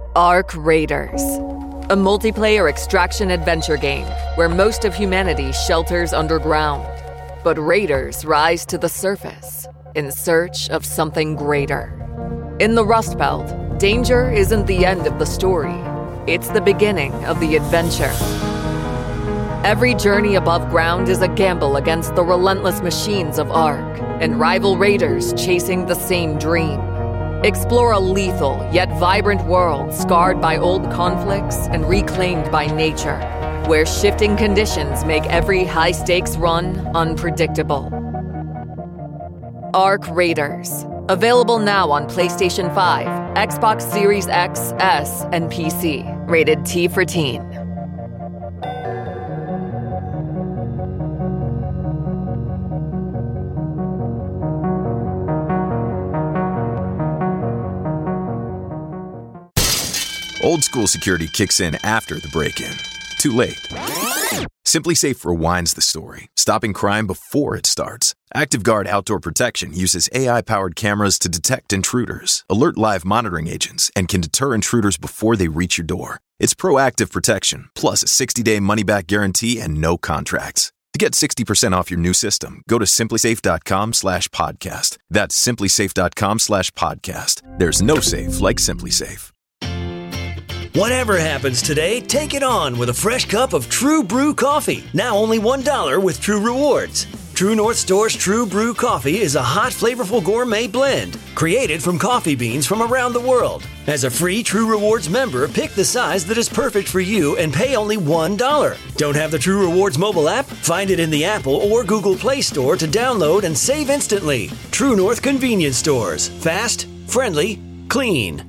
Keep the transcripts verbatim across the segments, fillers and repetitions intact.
Ark Raiders, a multiplayer extraction adventure game where most of humanity shelters underground, but raiders rise to the surface in search of something greater. In the Rust Belt, danger isn't the end of the story. It's the beginning of the adventure. Every journey above ground is a gamble against the relentless machines of Ark and rival raiders chasing the same dream. Explore a lethal yet vibrant world scarred by old conflicts and reclaimed by nature, where shifting conditions make every high-stakes run unpredictable. Ark Raiders. Available now on PlayStation five, Xbox Series X, S, and P C. Rated T for Teen. Old school security kicks in after the break-in. Too late. SimpliSafe rewinds the story, stopping crime before it starts. ActiveGuard Outdoor Protection uses A I-powered cameras to detect intruders, alert live monitoring agents, and can deter intruders before they reach your door. It's proactive protection, plus a sixty-day money-back guarantee and no contracts. To get sixty percent off your new system, go to simplysafe.com slash podcast. That's simplysafe.com slash podcast. There's no safe like SimpliSafe. Whatever happens today, take it on with a fresh cup of True Brew coffee. Now only one dollar with True Rewards. True North Store's True Brew coffee is a hot, flavorful gourmet blend created from coffee beans from around the world. As a free True Rewards member, pick the size that is perfect for you and pay only one dollar. Don't have the True Rewards mobile app? Find it in the Apple or Google Play Store to download and save instantly. True North Convenience Stores. Fast, friendly, clean.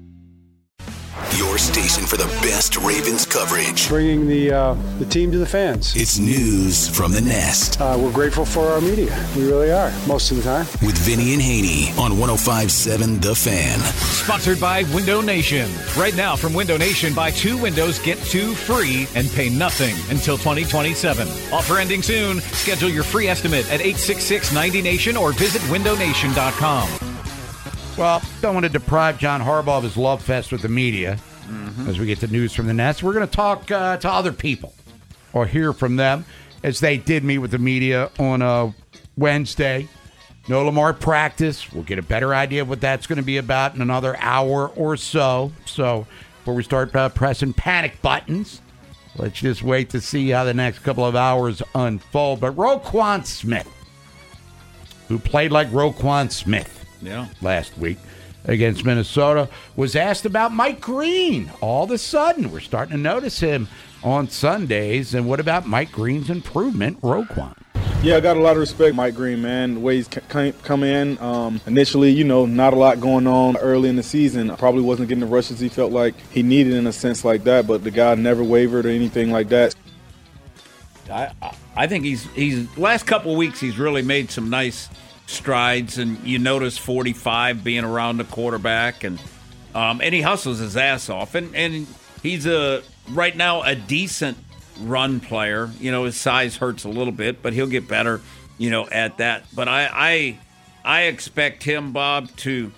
Your station for the best Ravens coverage. Bringing the uh, the team to the fans. It's news from the Nest. Uh, we're grateful for our media. We really are, most of the time. With Vinny and Haney on one oh five point seven The Fan. Sponsored by Window Nation. Right now from Window Nation, buy two windows, get two free, and pay nothing until twenty twenty-seven. Offer ending soon. Schedule your free estimate at eight six six ninety Nation or visit window nation dot com. Well, don't want to deprive John Harbaugh of his love fest with the media mm-hmm. as we get the news from the Nest. We're going to talk uh, to other people or hear from them as they did meet with the media on uh, Wednesday. No Lamar practice. We'll get a better idea of what that's going to be about in another hour or so. So before we start uh, pressing panic buttons, let's just wait to see how the next couple of hours unfold. But Roquan Smith, who played like Roquan Smith, Yeah, last week against Minnesota, was asked about Mike Green. All of a sudden, we're starting to notice him on Sundays. And what about Mike Green's improvement, Roquan? Yeah, I got a lot of respect, Mike Green, man. The way he's come in, um, initially, you know, not a lot going on early in the season. Probably wasn't getting the rushes he felt like he needed in a sense like that, but the guy never wavered or anything like that. I I think he's he's last couple of weeks he's really made some nice strides, and you notice forty-five being around the quarterback, and um, and he hustles his ass off, and, and he's a right now a decent run player. You know, his size hurts a little bit, but he'll get better, you know, at that. But I I, I expect him, Bob, to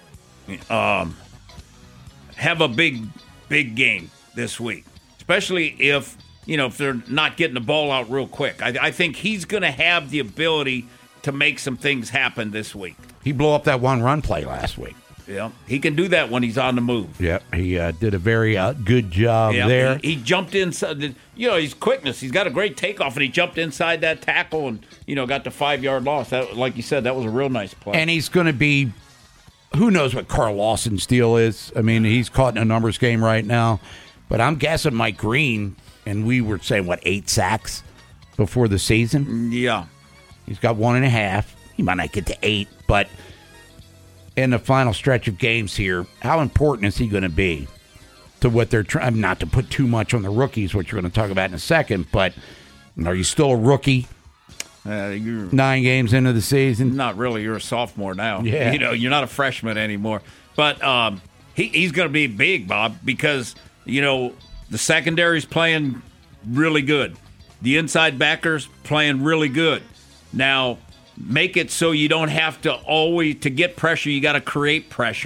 um, have a big big game this week, especially if you know if they're not getting the ball out real quick. I, I think he's going to have the ability to make some things happen this week. He blew up that one run play last week. Yeah, he can do that when he's on the move. Yeah, he uh, did a very uh, good job yeah, there. He, he jumped inside. You know, his quickness. He's got a great takeoff, and he jumped inside that tackle and, you know, got the five-yard loss. That, like you said, that was a real nice play. And he's going to be, who knows what Carl Lawson's deal is. I mean, he's caught in a numbers game right now. But I'm guessing Mike Green, and we were saying, what, eight sacks before the season? Yeah. He's got one and a half. He might not get to eight, but in the final stretch of games here, how important is he going to be to what they're trying? Not to put too much on the rookies, which we're going to talk about in a second, but are you still a rookie? Uh, you're Nine games into the season? Not really. You're a sophomore now. Yeah. You know, you're not a freshman anymore. But um, he, he's going to be big, Bob, because, you know, the secondary's playing really good. The inside backers playing really good. Now, make it so you don't have to always, to get pressure, you got to create pressure.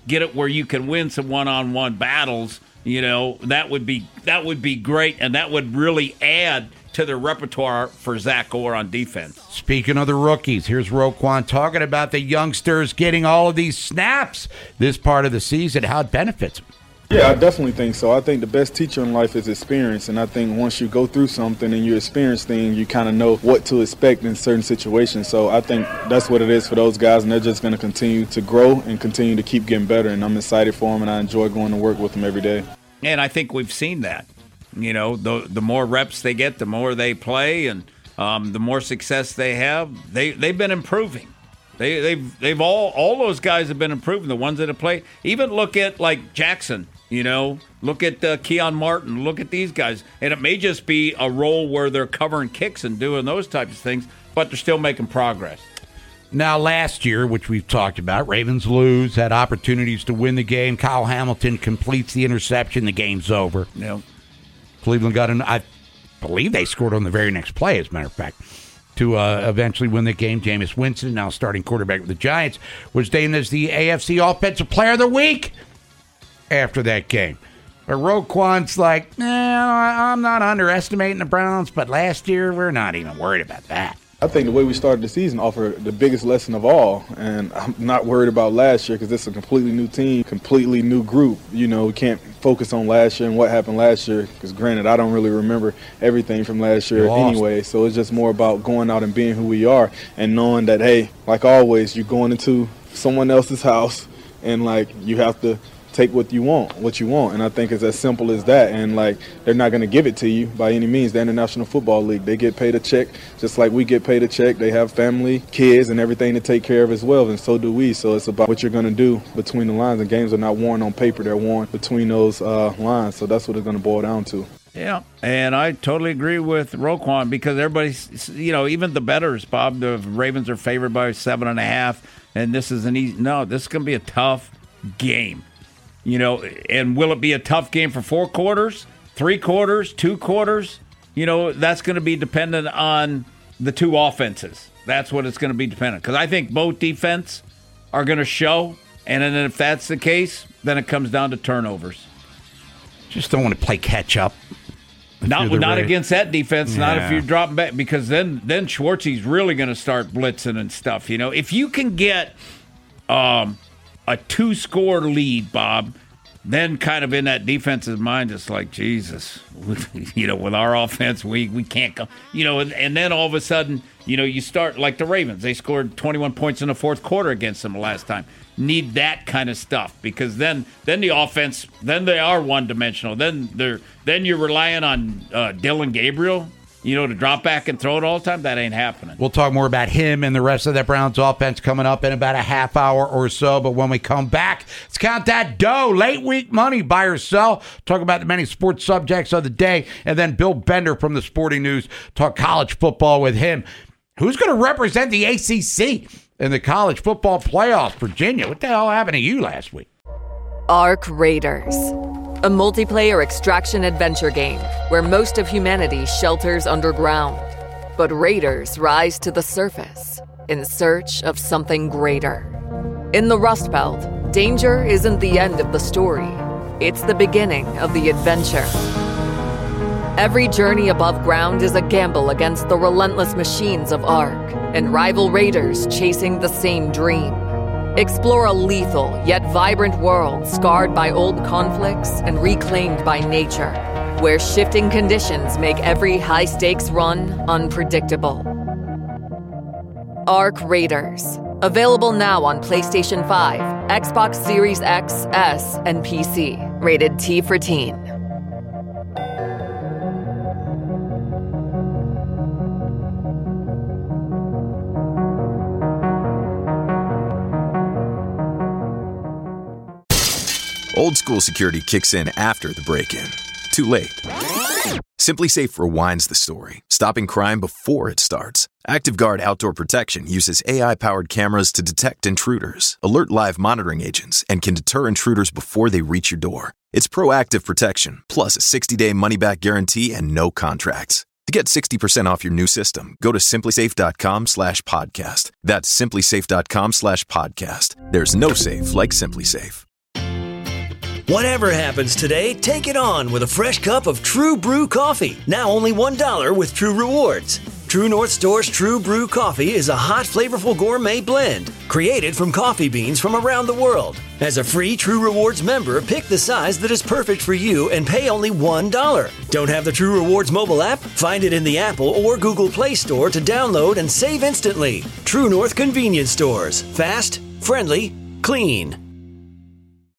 get it where you can win some one-on-one battles, you know, that would be that would be great, and that would really add to the repertoire for Zach Orr on defense. Speaking of the rookies, here's Roquan talking about the youngsters getting all of these snaps this part of the season, how it benefits them. Yeah, I definitely think so. I think the best teacher in life is experience, and I think once you go through something and you experience things, you kind of know what to expect in certain situations. So I think that's what it is for those guys, and they're just going to continue to grow and continue to keep getting better, and I'm excited for them, and I enjoy going to work with them every day. And I think we've seen that. You know, the the more reps they get, the more they play, and um, the more success they have. They they've been improving. They they've they've all all those guys have been improving. The ones that have played. Even look at like Jackson. You know, look at uh, Keon Martin. Look at these guys, and it may just be a role where they're covering kicks and doing those types of things, but they're still making progress. Now, last year, which we've talked about, Ravens lose, had opportunities to win the game. Kyle Hamilton completes the interception. The game's over. Yeah. Cleveland got an, I believe they scored on the very next play, as a matter of fact, to uh, eventually win the game. Jameis Winston, now starting quarterback with the Giants, was named as the A F C Offensive Player of the Week after that game. But Roquan's like, nah, I'm not underestimating the Browns, but last year we're not even worried about that. I think the way we started the season offered the biggest lesson of all, and I'm not worried about last year because it's a completely new team, completely new group. You know, we can't focus on last year and what happened last year because, granted, I don't really remember everything from last year anyway, so it's just more about going out and being who we are and knowing that, hey, like always, you're going into someone else's house and, like, you have to take what you want, what you want, and I think it's as simple as that. And like, they're not going to give it to you by any means. The International Football League, they get paid a check just like we get paid a check. They have family, kids, and everything to take care of as well, and so do we. So it's about what you're going to do between the lines, and games are not won on paper, they're won between those uh, lines. So that's what it's going to boil down to. Yeah, and I totally agree with Roquan because everybody's, you know, even the bettors, Bob, the Ravens are favored by seven and a half, and this is an easy, no, this is going to be a tough game. You know, and will it be a tough game for four quarters, three quarters, two quarters? You know, that's going to be dependent on the two offenses. That's what it's going to be dependent. Because I think both defense are going to show, and then if that's the case, then it comes down to turnovers. Just don't want to play catch up. Not not Ravens. against that defense. Yeah. Not if you're dropping back, because then then Schwartzy's really going to start blitzing and stuff. You know, if you can get um. a two-score lead, Bob, then kind of in that defense's mind, it's like, Jesus, you know, with our offense, we we can't go. You know, and, and then all of a sudden, you know, you start like the Ravens. They scored twenty-one points in the fourth quarter against them last time. Need that kind of stuff because then then the offense, then they are one-dimensional. Then they're then you're relying on uh, Dylan Gabriel, you know, to drop back and throw it all the time. That ain't happening. We'll talk more about him and the rest of that Browns offense coming up in about a half hour or so. But when we come back, let's count that dough. Late week money, buy or sell. Talk about the many sports subjects of the day. And then Bill Bender from the Sporting News. Talk college football with him. Who's going to represent the A C C in the college football playoffs? Virginia, what the hell happened to you last week? Arc Raiders, a multiplayer extraction adventure game where most of humanity shelters underground. But raiders rise to the surface in search of something greater. In the Rust Belt, danger isn't the end of the story. It's the beginning of the adventure. Every journey above ground is a gamble against the relentless machines of Arc and rival raiders chasing the same dream. Explore a lethal yet vibrant world scarred by old conflicts and reclaimed by nature, where shifting conditions make every high-stakes run unpredictable. Arc Raiders. Available now on PlayStation five, Xbox Series X, S, and P C. Rated T for Teen. Old school security kicks in after the break-in. Too late. SimpliSafe rewinds the story, stopping crime before it starts. ActiveGuard Outdoor Protection uses A I-powered cameras to detect intruders, alert live monitoring agents, and can deter intruders before they reach your door. It's proactive protection, plus a sixty-day money-back guarantee and no contracts. To get sixty percent off your new system, go to simplysafe.com slash podcast. That's simplysafe.com slash podcast. There's no safe like SimpliSafe. Whatever happens today, take it on with a fresh cup of True Brew coffee. Now only one dollar with True Rewards. True North Store's True Brew coffee is a hot, flavorful gourmet blend created from coffee beans from around the world. As a free True Rewards member, pick the size that is perfect for you and pay only one dollar. Don't have the True Rewards mobile app? Find it in the Apple or Google Play Store to download and save instantly. True North Convenience Stores. Fast, friendly, clean.